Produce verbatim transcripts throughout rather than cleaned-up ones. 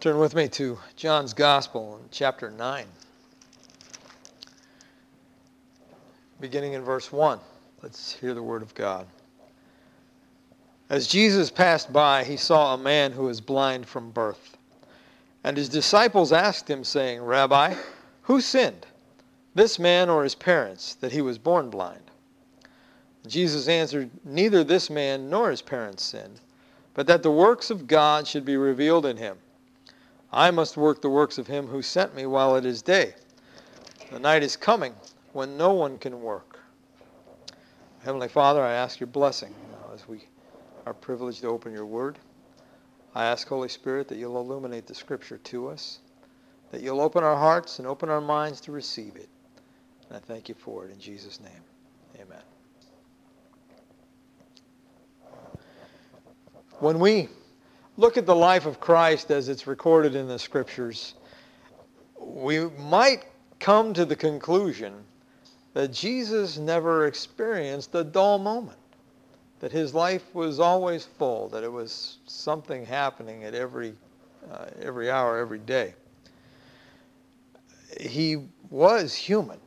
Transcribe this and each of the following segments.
Turn with me to John's Gospel in chapter nine, beginning in verse one. Let's hear the word of God. As Jesus passed by, he saw a man who was blind from birth. And his disciples asked him, saying, Rabbi, who sinned, this man or his parents, that he was born blind? Jesus answered, Neither this man nor his parents sinned, but that the works of God should be revealed in him. I must work the works of him who sent me while it is day. The night is coming when no one can work. Heavenly Father, I ask your blessing now as we are privileged to open your word. I ask, Holy Spirit, that you'll illuminate the Scripture to us, that you'll open our hearts and open our minds to receive it. And I thank you for it in Jesus' name. Amen. When we look at the life of Christ as it's recorded in the Scriptures, we might come to the conclusion that Jesus never experienced a dull moment, that his life was always full, that it was something happening at every, uh, every hour, every day. He was human.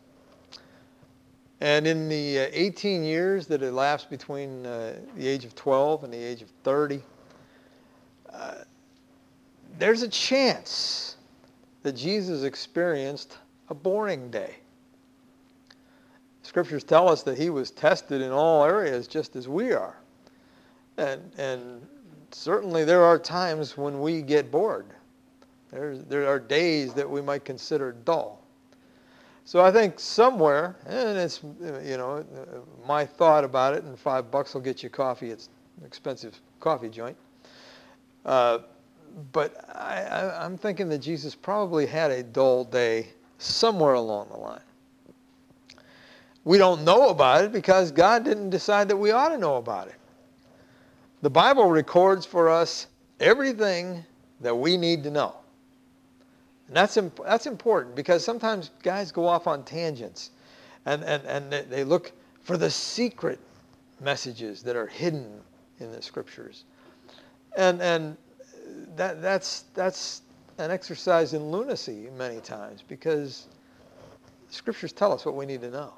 And in the uh, eighteen years that elapsed between uh, the age of twelve and the age of thirty, uh, there's a chance that Jesus experienced a boring day. Scriptures tell us that he was tested in all areas just as we are. And, and certainly there are times when we get bored. There's, there are days that we might consider dull. So I think somewhere, and it's, you know, my thought about it, and five bucks will get you coffee. It's an expensive coffee joint. Uh, but I, I, I'm thinking that Jesus probably had a dull day somewhere along the line. We don't know about it because God didn't decide that we ought to know about it. The Bible records for us everything that we need to know. And that's imp- that's important because sometimes guys go off on tangents and, and, and they look for the secret messages that are hidden in the Scriptures. And and that that's that's an exercise in lunacy many times because the Scriptures tell us what we need to know.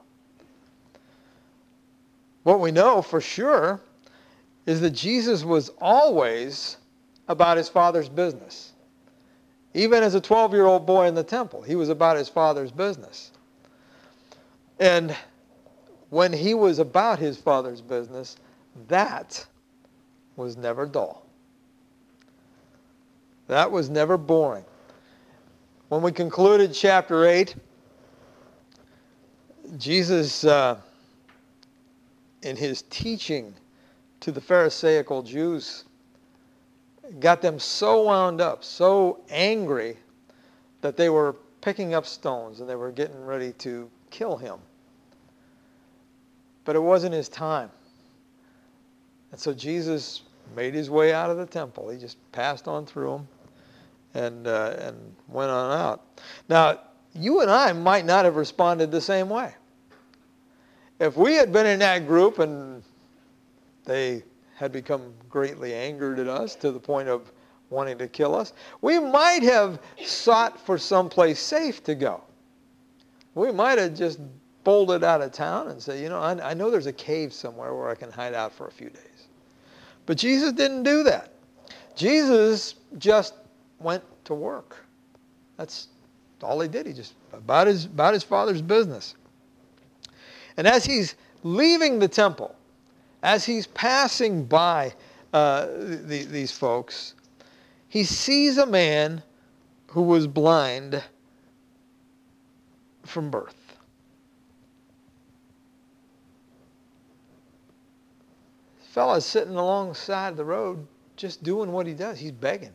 What we know for sure is that Jesus was always about his Father's business. Even as a twelve-year-old boy in the temple, he was about his Father's business. And when he was about his Father's business, that was never dull. That was never boring. When we concluded chapter eight, Jesus, uh, in his teaching to the Pharisaical Jews, got them so wound up, so angry, that they were picking up stones and they were getting ready to kill him. But it wasn't his time. And so Jesus made his way out of the temple. He just passed on through them and, uh, and went on out. Now, you and I might not have responded the same way. If we had been in that group and they had become greatly angered at us to the point of wanting to kill us, we might have sought for someplace safe to go. We might have just bolted out of town and said, you know, I, I know there's a cave somewhere where I can hide out for a few days. But Jesus didn't do that. Jesus just went to work. That's all he did. He just about his, about his Father's business. And as he's leaving the temple, as he's passing by uh, the, these folks, he sees a man who was blind from birth. This fella's sitting alongside the road just doing what he does. He's begging,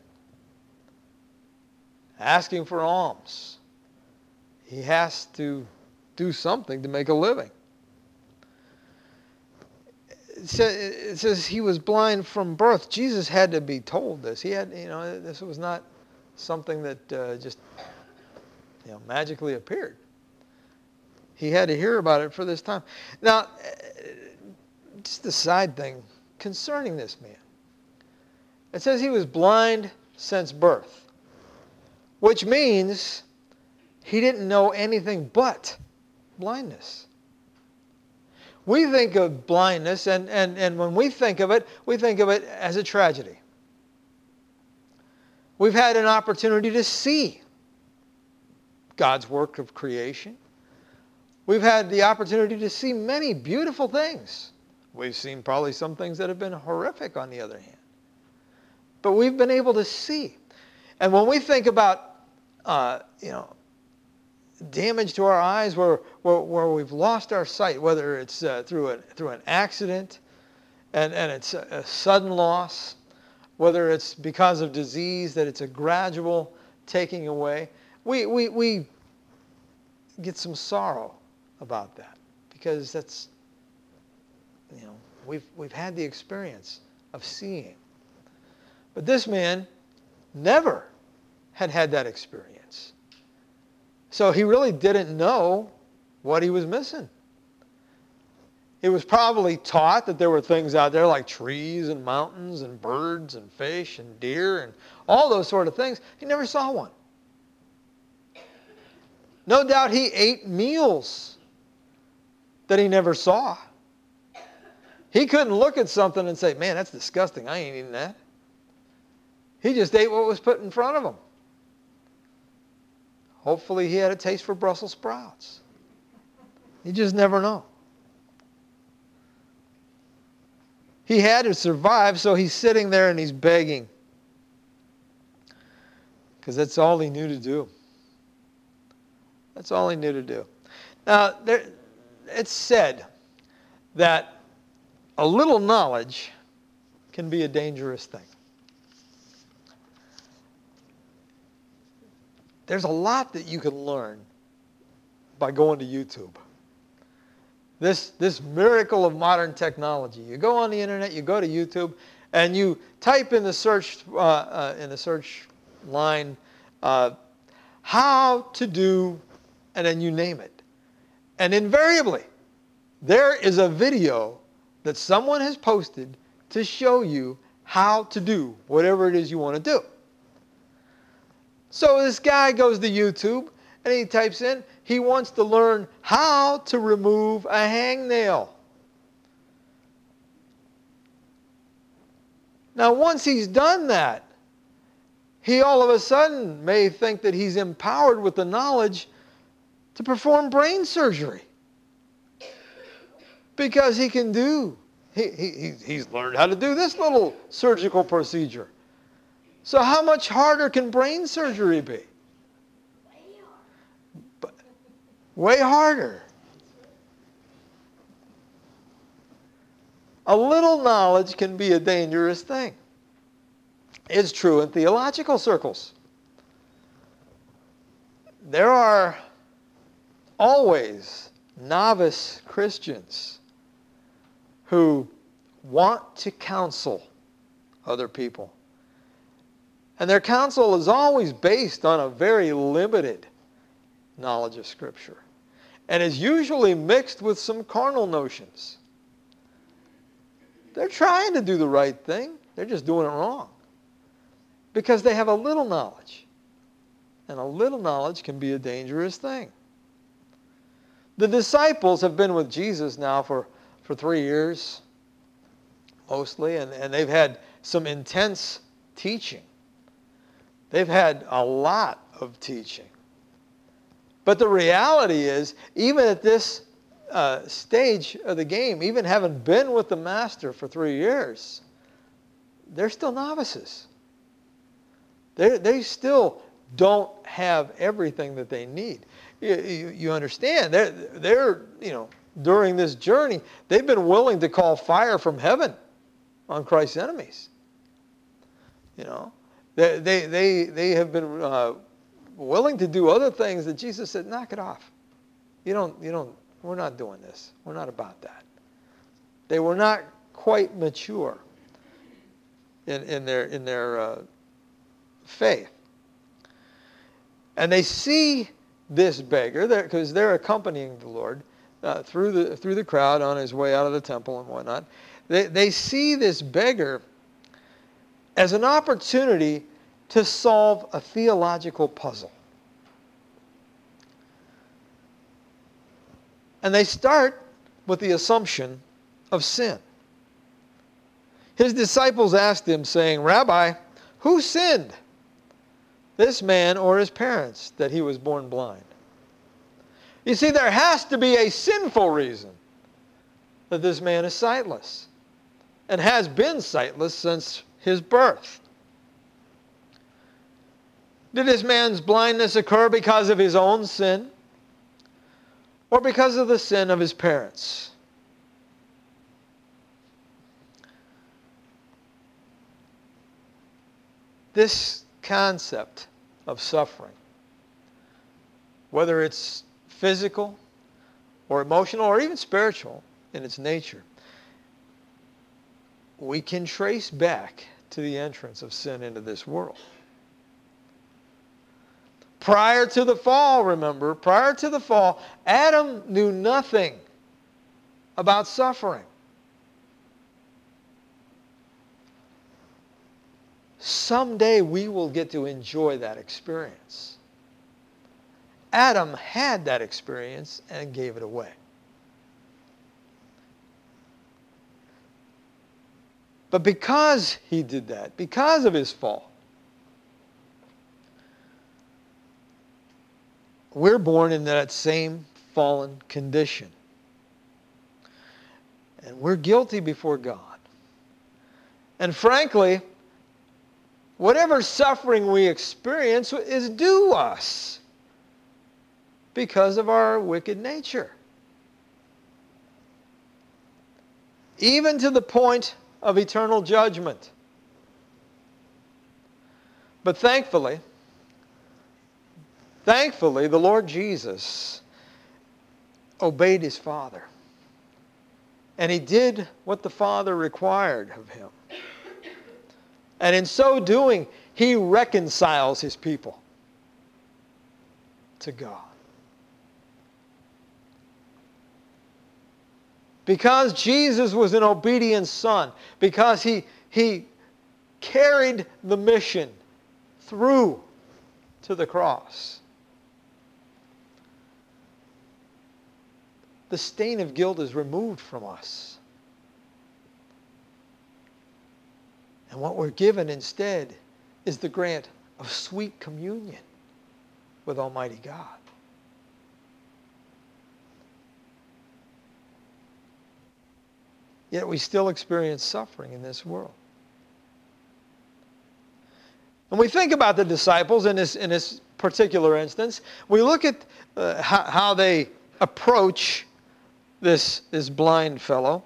asking for alms. He has to do something to make a living. It says he was blind from birth. Jesus had to be told this. He had, you know, this was not something that uh, just, you know, magically appeared. He had to hear about it for this time. Now, just a side thing concerning this man. It says he was blind since birth. which means he didn't know anything but blindness. We think of blindness, and, and, and when we think of it, we think of it as a tragedy. We've had an opportunity to see God's work of creation. We've had the opportunity to see many beautiful things. We've seen probably some things that have been horrific on the other hand. But we've been able to see. And when we think about, uh, you know, damage to our eyes where, where, where we've lost our sight, whether it's uh, through, a, through an accident and, and it's a, a sudden loss, whether it's because of disease, that it's a gradual taking away, we, we, we get some sorrow about that because that's, you know, we've, we've had the experience of seeing. But this man never had had that experience. So he really didn't know what he was missing. He was probably taught that there were things out there like trees and mountains and birds and fish and deer and all those sort of things. He never saw one. No doubt he ate meals that he never saw. He couldn't look at something and say, man, that's disgusting. I ain't eating that. He just ate what was put in front of him. Hopefully he had a taste for Brussels sprouts. You just never know. He had to survive, so he's sitting there and he's begging. Because that's all he knew to do. That's all he knew to do. Now, there, it's said that a little knowledge can be a dangerous thing. There's a lot that you can learn by going to YouTube. This, this miracle of modern technology. You go on the internet, you go to YouTube, and you type in the search uh, uh, in the search line uh, how to do, and then you name it. And invariably, there is a video that someone has posted to show you how to do whatever it is you want to do. So this guy goes to YouTube and he types in, he wants to learn how to remove a hangnail. Now once he's done that, he all of a sudden may think that he's empowered with the knowledge to perform brain surgery. Because he can do, he, he, he's learned how to do this little surgical procedure. So how much harder can brain surgery be? But, way harder. A little knowledge can be a dangerous thing. It's true in theological circles. There are always novice Christians who want to counsel other people. And their counsel is always based on a very limited knowledge of Scripture. And is usually mixed with some carnal notions. They're trying to do the right thing. They're just doing it wrong. Because they have a little knowledge. And a little knowledge can be a dangerous thing. The disciples have been with Jesus now for, for three years, mostly, and, and they've had some intense teaching. They've had a lot of teaching. But the reality is, even at this uh, stage of the game, even having been with the Master for three years, they're still novices. They they still don't have everything that they need. You, you, you understand? They're, they're, you know, during this journey, they've been willing to call fire from heaven on Christ's enemies. You know, they they they, they have been uh, willing to do other things that Jesus said, knock it off. You don't you don't. We're not doing this. We're not about that. They were not quite mature in in their in their uh, faith, and they see this beggar because they're accompanying the Lord uh, through the through the crowd on his way out of the temple and whatnot. They they see this beggar as an opportunity to solve a theological puzzle. And they start with the assumption of sin. His disciples asked him, saying, Rabbi, who sinned, this man or his parents, that he was born blind? You see, there has to be a sinful reason that this man is sightless and has been sightless since his birth. Did this man's blindness occur because of his own sin or because of the sin of his parents? This concept of suffering, whether it's physical or emotional or even spiritual in its nature, we can trace back to the entrance of sin into this world. Prior to the fall, remember, prior to the fall, Adam knew nothing about suffering. Someday we will get to enjoy that experience. Adam had that experience and gave it away. But because he did that, because of his fall, we're born in that same fallen condition. And we're guilty before God. And frankly, whatever suffering we experience is due us because of our wicked nature. Even to the point of eternal judgment. But thankfully, thankfully, the Lord Jesus obeyed his Father. And he did what the Father required of him. And in so doing, he reconciles his people to God. Because Jesus was an obedient son, because he, he carried the mission through to the cross, the stain of guilt is removed from us. And what we're given instead is the grant of sweet communion with Almighty God. Yet we still experience suffering in this world. When we think about the disciples in this, in this particular instance, we look at uh, how, how they approach this, this blind fellow.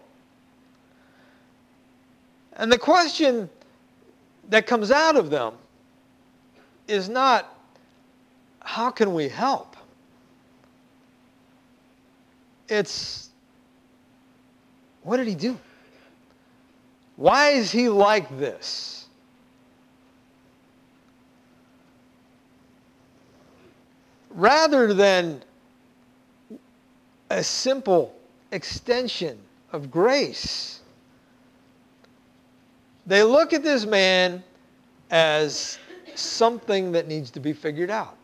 And the question that comes out of them is not, how can we help? It's, what did he do? Why is he like this? Rather than a simple extension of grace, they look at this man as something that needs to be figured out.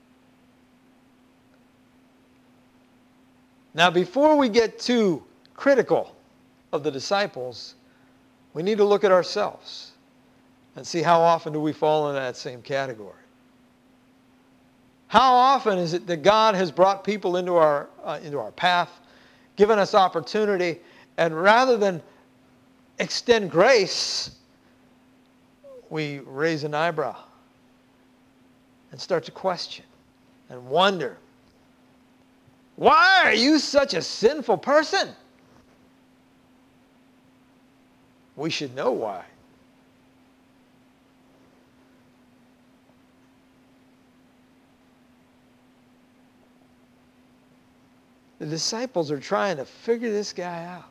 Now, before we get too critical of the disciples, we need to look at ourselves and see how often do we fall into that same category. How often is it that God has brought people into our, uh, into our path, given us opportunity, and rather than extend grace, we raise an eyebrow and start to question and wonder, why are you such a sinful person? We should know why. The disciples are trying to figure this guy out.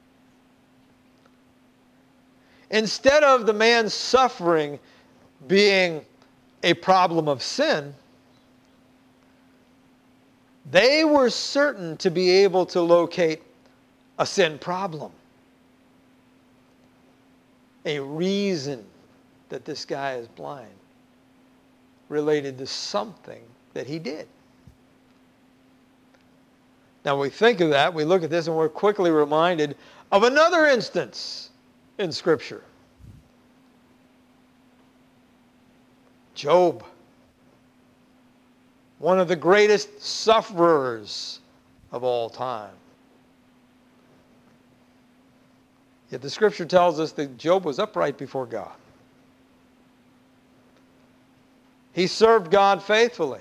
Instead of the man's suffering being a problem of sin, they were certain to be able to locate a sin problem. A reason that this guy is blind. related to something that he did. Now we think of that, we look at this, and we're quickly reminded of another instance in Scripture. Job, one of the greatest sufferers of all time. Yet the Scripture tells us that Job was upright before God. He served God faithfully.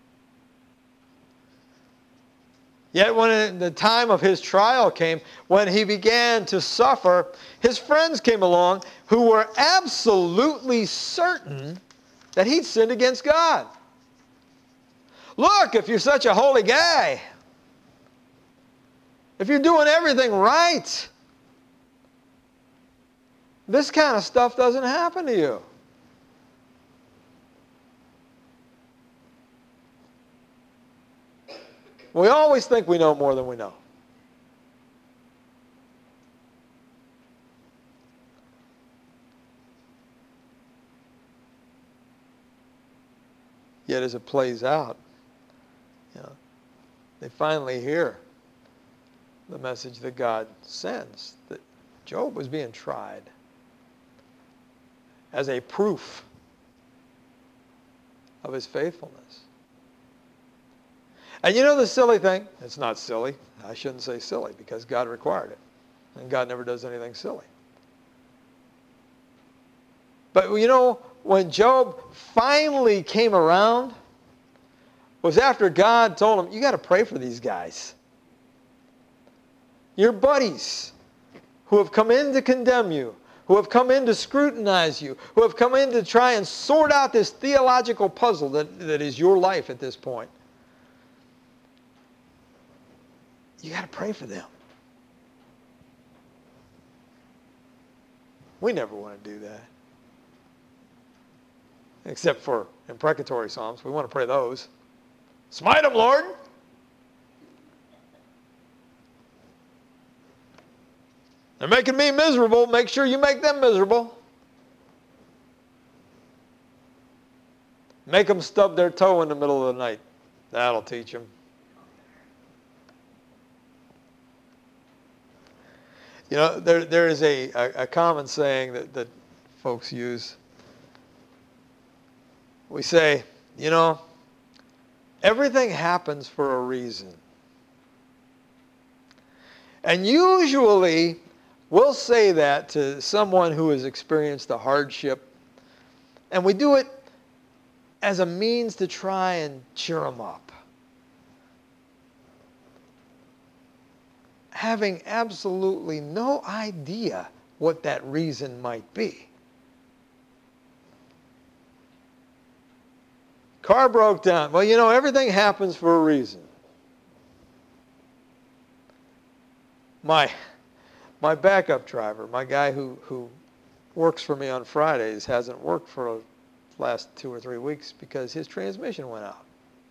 Yet when the time of his trial came, when he began to suffer, his friends came along who were absolutely certain that he'd sinned against God. Look, if you're such a holy guy, if you're doing everything right, this kind of stuff doesn't happen to you. We always think we know more than we know. Yet as it plays out, you know, they finally hear the message that God sends, that Job was being tried as a proof of his faithfulness. And you know the silly thing? It's not silly. I shouldn't say silly because God required it. And God never does anything silly. But you know, when Job finally came around, was after God told him, you got to pray for these guys. Your buddies who have come in to condemn you, who have come in to scrutinize you, who have come in to try and sort out this theological puzzle that, that is your life at this point. You got to pray for them. We never want to do that. Except for imprecatory psalms. We want to pray those. Smite them, Lord. They're making me miserable. Make sure you make them miserable. Make them stub their toe in the middle of the night. That'll teach them. You know, there there is a, a, a common saying that, that folks use. We say, you know, everything happens for a reason. And usually, we'll say that to someone who has experienced a hardship, and we do it as a means to try and cheer them up. Having absolutely no idea what that reason might be. Car broke down. Well, you know, everything happens for a reason. My, my backup driver, my guy who, who works for me on Fridays, hasn't worked for the last two or three weeks because his transmission went out.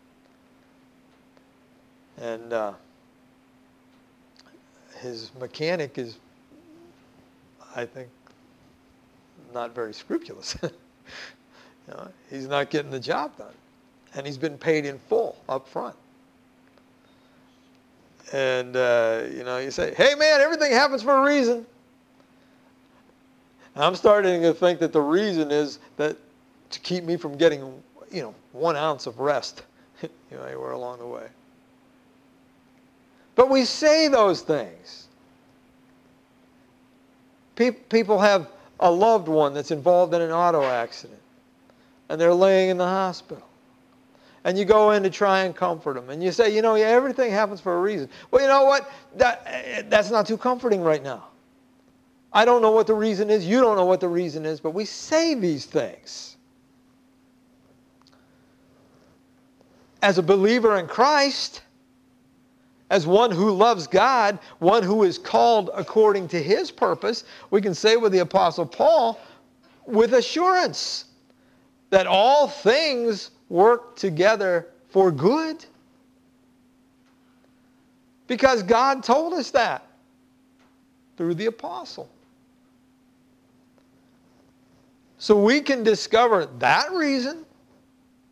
And uh, his mechanic is, I think, not very scrupulous. You know, he's not getting the job done. And he's been paid in full up front. And, uh, you know, you say, hey, man, everything happens for a reason. And I'm starting to think that the reason is that to keep me from getting, you know, one ounce of rest, you know, anywhere along the way. But we say those things. Pe- people have a loved one that's involved in an auto accident, and they're laying in the hospital. And you go in to try and comfort them. And you say, you know, yeah, everything happens for a reason. Well, you know what? That, that's not too comforting right now. I don't know what the reason is. You don't know what the reason is. But we say these things. As a believer in Christ, as one who loves God, one who is called according to His purpose, we can say with the Apostle Paul, with assurance, that all things work together for good. Because God told us that through the apostle. So we can discover that reason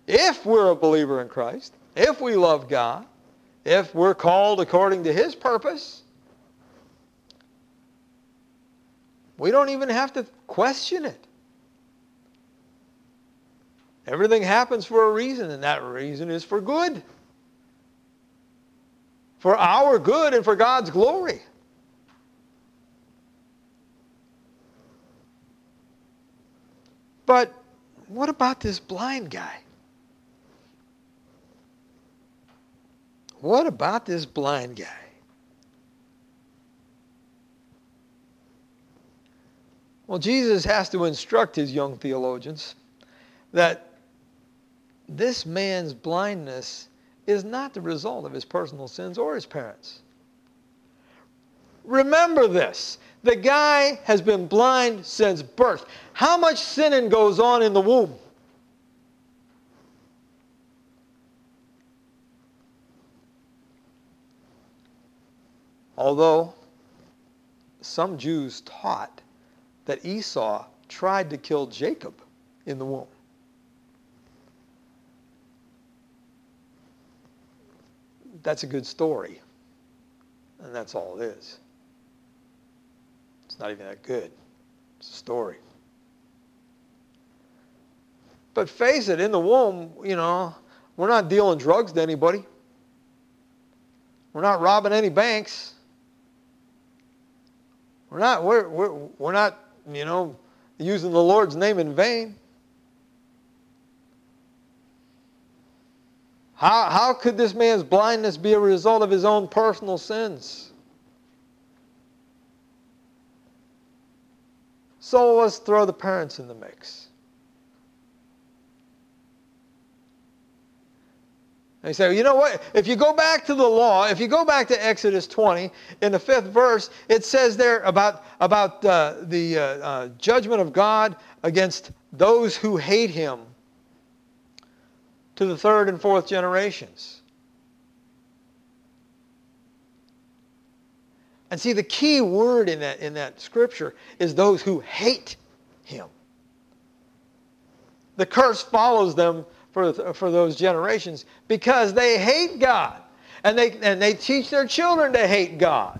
If we're a believer in Christ, if we love God, if we're called according to His purpose, we don't even have to question it. Everything happens for a reason, and that reason is for good. For our good and for God's glory. But what about this blind guy? What about this blind guy? Well, Jesus has to instruct his young theologians that this man's blindness is not the result of his personal sins or his parents. Remember this. The guy has been blind since birth. How much sinning goes on in the womb? Although some Jews taught that Esau tried to kill Jacob in the womb. That's a good story. And that's all it is. It's not even that good. It's a story. But face it, in the womb, you know, we're not dealing drugs to anybody. We're not robbing any banks. We're not, we're, we're, we're not, you know, using the Lord's name in vain. How, how could this man's blindness be a result of his own personal sins? So let's throw the parents in the mix. They say, you know what? If you go back to the law, if you go back to Exodus twenty, in the fifth verse, it says there about, about uh, the uh, uh, judgment of God against those who hate Him to the third and fourth generations. And see, the key word in that, in that scripture is those who hate Him. The curse follows them for, for those generations because they hate God. And they, and they teach their children to hate God.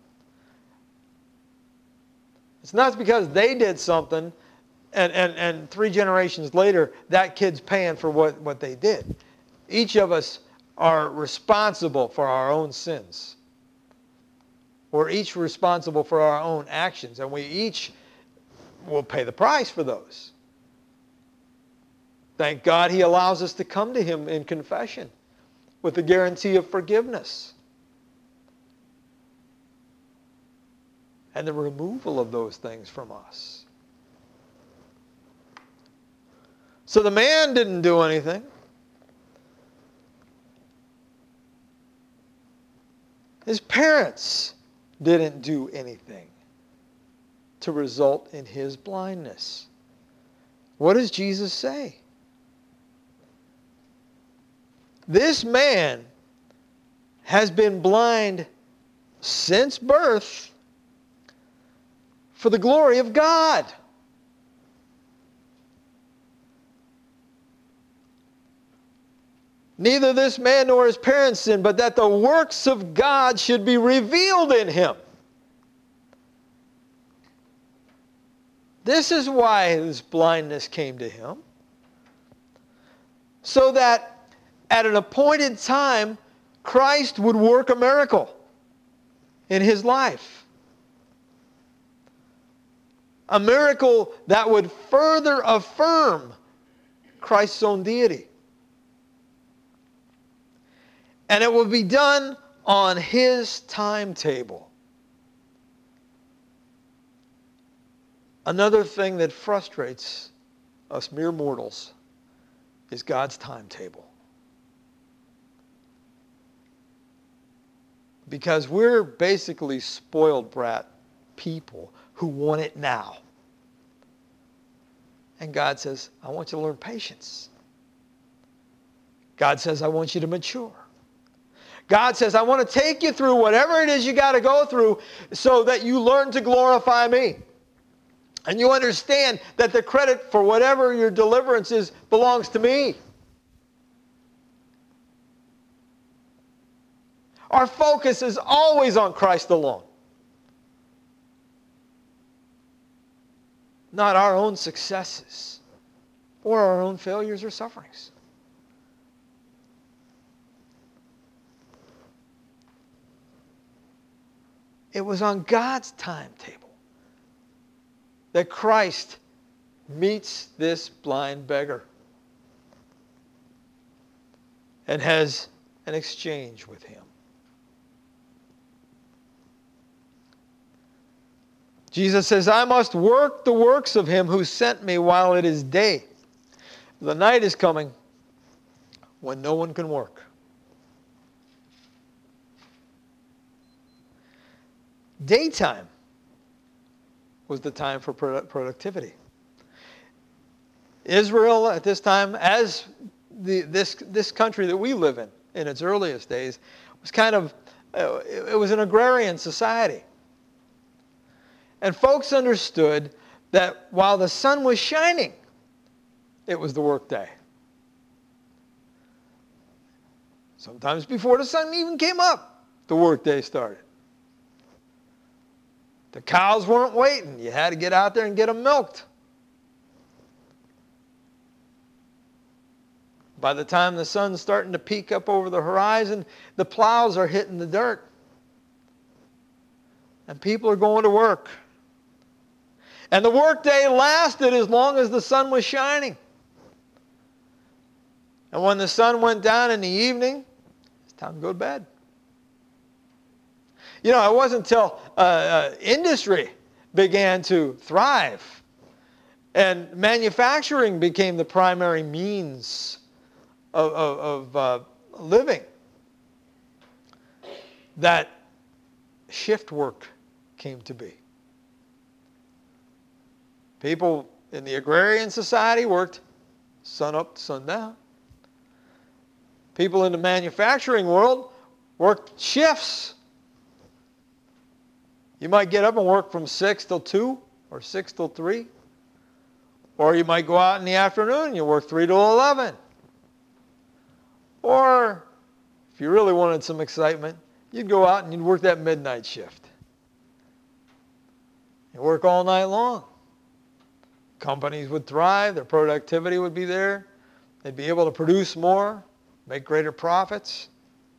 It's not because they did something and, and, and three generations later that kid's paying for what, what they did. Each of us are responsible for our own sins. We're each responsible for our own actions, and we each will pay the price for those. Thank God He allows us to come to Him in confession with the guarantee of forgiveness and the removal of those things from us. So the man didn't do anything. His parents didn't do anything to result in his blindness. What does Jesus say? This man has been blind since birth for the glory of God. Neither this man nor his parents sinned, but that the works of God should be revealed in him. This is why his blindness came to him. So that at an appointed time, Christ would work a miracle in his life. A miracle that would further affirm Christ's own deity. And it will be done on His timetable. Another thing that frustrates us mere mortals is God's timetable. Because we're basically spoiled brat people who want it now. And God says, I want you to learn patience. God says, I want you to mature. God says, I want to take you through whatever it is you got to go through so that you learn to glorify me. And you understand that the credit for whatever your deliverance is belongs to me. Our focus is always on Christ alone. Not our own successes or our own failures or sufferings. It was on God's timetable that Christ meets this blind beggar and has an exchange with him. Jesus says, I must work the works of him who sent me while it is day. The night is coming when no one can work. Daytime was the time for productivity. Israel at this time, as the, this, this country that we live in, in its earliest days, was kind of, uh, it, it was an agrarian society. And folks understood that while the sun was shining, it was the workday. Sometimes before the sun even came up, the workday started. The cows weren't waiting. You had to get out there and get them milked. By the time the sun's starting to peek up over the horizon, the plows are hitting the dirt. And people are going to work. And the workday lasted as long as the sun was shining. And when the sun went down in the evening, it's time to go to bed. You know, it wasn't until uh, uh, industry began to thrive and manufacturing became the primary means of, of, of uh, living that shift work came to be. People in the agrarian society worked sun up to sundown. People in the manufacturing world worked shifts. You might get up and work from six till two or six till three. Or you might go out in the afternoon and you work three till eleven. Or if you really wanted some excitement, you'd go out and you'd work that midnight shift. You work all night long. Companies would thrive, their productivity would be there, they'd be able to produce more, make greater profits.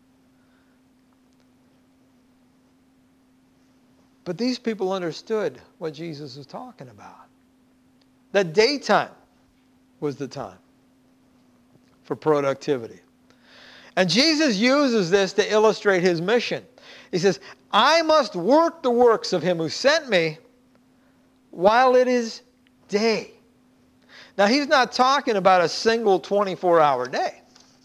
But these people understood what Jesus was talking about. That daytime was the time for productivity. And Jesus uses this to illustrate his mission. He says, I must work the works of him who sent me while it is day. Now, he's not talking about a single twenty-four hour day.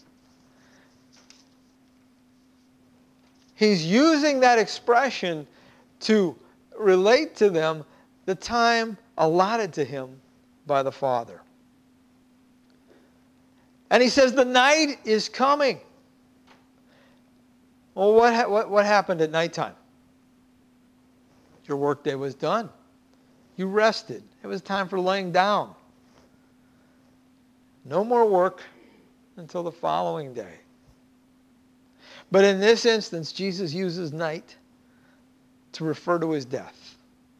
He's using that expression to relate to them the time allotted to him by the Father. And he says the night is coming. Well, what, ha- what, what happened at nighttime? Your workday was done. You rested. It was time for laying down. No more work until the following day. But in this instance, Jesus uses night to refer to his death.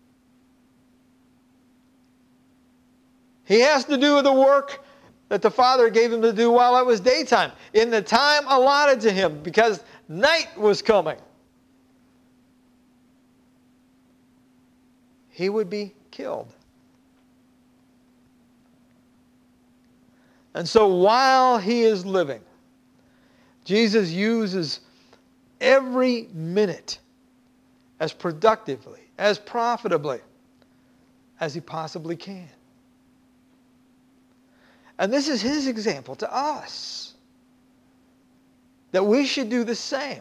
He has to do the work that the Father gave him to do while it was daytime, in the time allotted to him, because night was coming. He would be killed. And so while he is living, Jesus uses every minute as productively, as profitably as he possibly can. And this is his example to us, that we should do the same.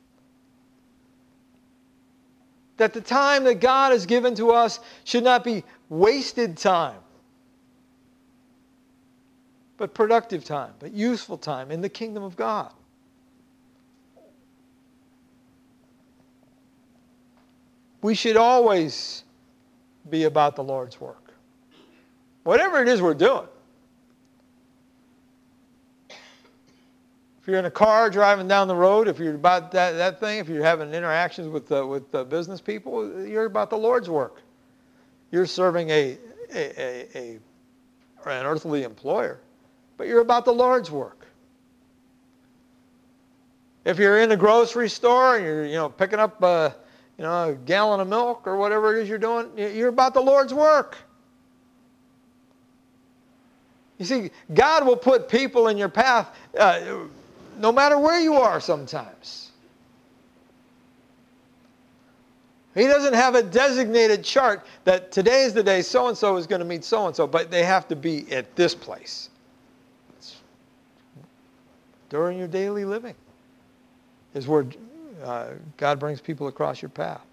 That the time that God has given to us should not be wasted time, but productive time, but useful time in the kingdom of God. We should always be about the Lord's work. Whatever it is we're doing. If you're in a car driving down the road, if you're about that, that thing, if you're having interactions with, uh, with uh, business people, you're about the Lord's work. You're serving a, a, a, a an earthly employer, but you're about the Lord's work. If you're in the grocery store and you're, you know, picking up uh, you know, a gallon of milk or whatever it is you're doing, you're about the Lord's work. You see, God will put people in your path uh, no matter where you are sometimes. He doesn't have a designated chart that today is the day so-and-so is going to meet so-and-so, but they have to be at this place. It's during your daily living is where uh, God brings people across your path.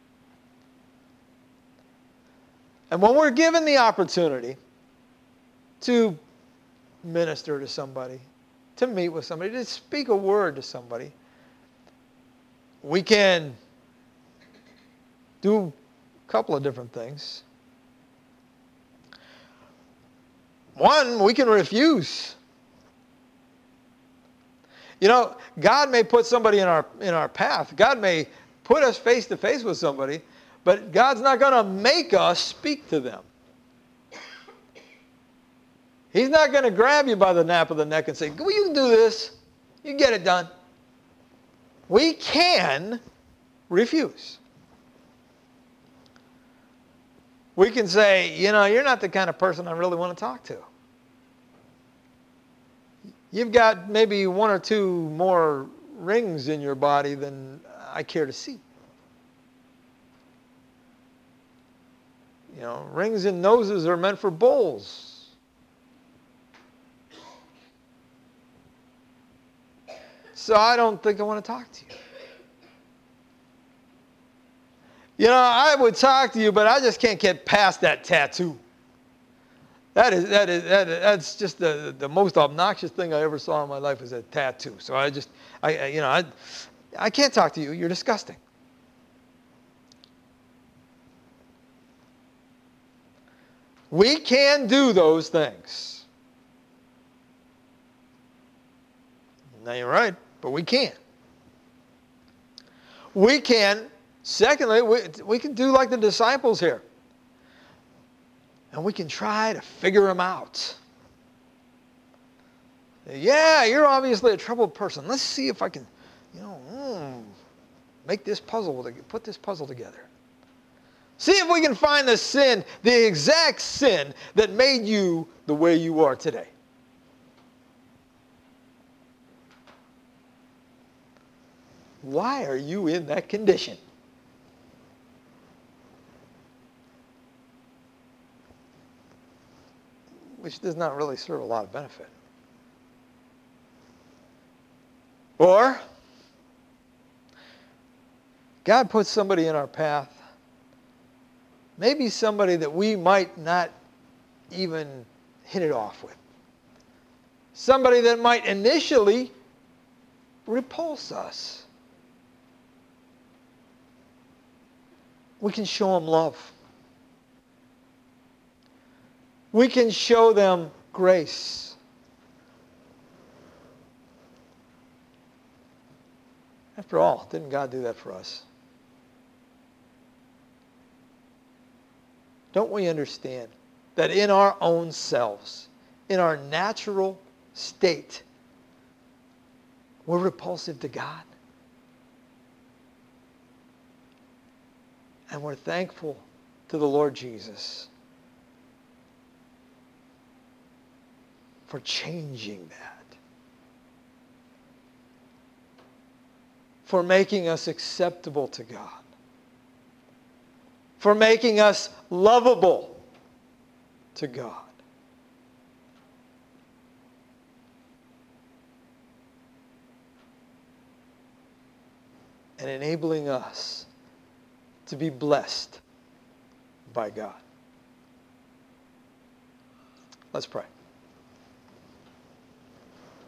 And when we're given the opportunity to minister to somebody, to meet with somebody, to speak a word to somebody, we can do a couple of different things. One, we can refuse. You know, God may put somebody in our in our path. God may put us face to face with somebody, but God's not going to make us speak to them. He's not going to grab you by the nape of the neck and say, well, you can do this. You can get it done. We can refuse. We can say, you know, you're not the kind of person I really want to talk to. You've got maybe one or two more rings in your body than I care to see. You know, rings and noses are meant for bulls. So I don't think I want to talk to you. You know, I would talk to you, but I just can't get past that tattoo. That is that is that is, that's just the the most obnoxious thing I ever saw in my life is a tattoo. So I just I, I you know I I can't talk to you. You're disgusting. We can do those things. Now you're right, but we can. We can. Secondly, we, we can do like the disciples here. And we can try to figure them out. Yeah, you're obviously a troubled person. Let's see if I can, you know, mm, make this puzzle, put this puzzle together. See if we can find the sin, the exact sin that made you the way you are today. Why are you in that condition? Which does not really serve a lot of benefit. Or, God puts somebody in our path, maybe somebody that we might not even hit it off with. Somebody that might initially repulse us. We can show them love. We can show them grace. After all, didn't God do that for us? Don't we understand that in our own selves, in our natural state, we're repulsive to God? And we're thankful to the Lord Jesus for changing that. For making us acceptable to God. For making us lovable to God. And enabling us to be blessed by God. Let's pray.